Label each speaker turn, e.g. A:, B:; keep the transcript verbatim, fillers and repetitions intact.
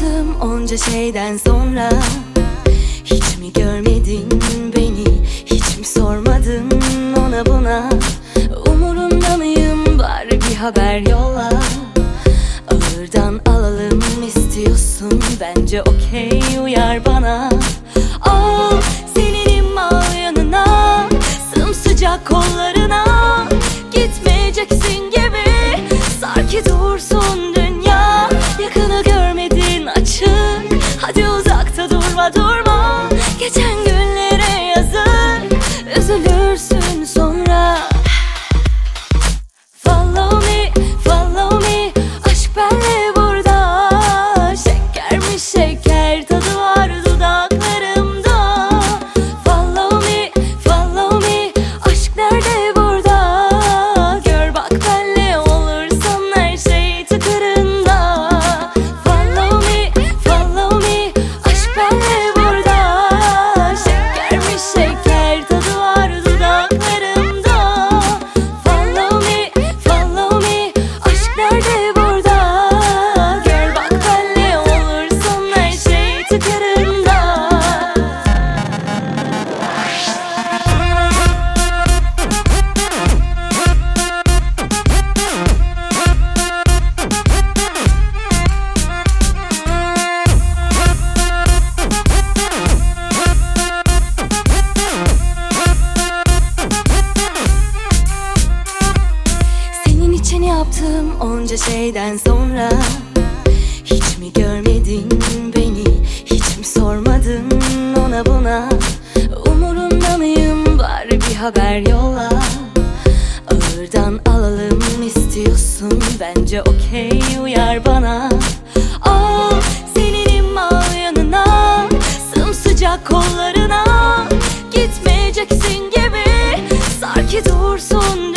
A: yaptım onca şeyden sonra? Hiç mi görmedin beni, hiç mi sormadın ona buna? Umurunda mıyım, bari bir haber yolla. Ağırdan alalım istiyorsun, bence okey, uyar bana. Al seninim, al yanına, sımsıcak kollarına. Gitmeyeceksin gibi, sar ki dursun dünya. Yakını görmedin açık, hadi uzakta durma durma. Geçen günlere yazık, üzülürsün sonra. Follow me, follow me, aşk benle burada. Şeker mi şeker, tadı var dudaklarımda. Follow me, follow me, aşk nerede burada? Gör bak benle olursan her şey tıkırında. Follow me, follow me, aşk benle burada. Şeker mi şeker, tadı var dudaklarımda. Follow me, follow me, aşk nerede burada? Gör bak benle olursan her şey tıkırında. Senin için yaptım onca şeyden sonra. Hiç mi görmedin beni, hiç mi sormadın ona buna? Umurunda mıyım, bari bir haber yolla. Ağırdan alalım istiyorsun, bence okey, uyar bana. Al seninim, al yanına, sımsıcak kollarına. Gitmeyeceksin gibi, sar ki dursun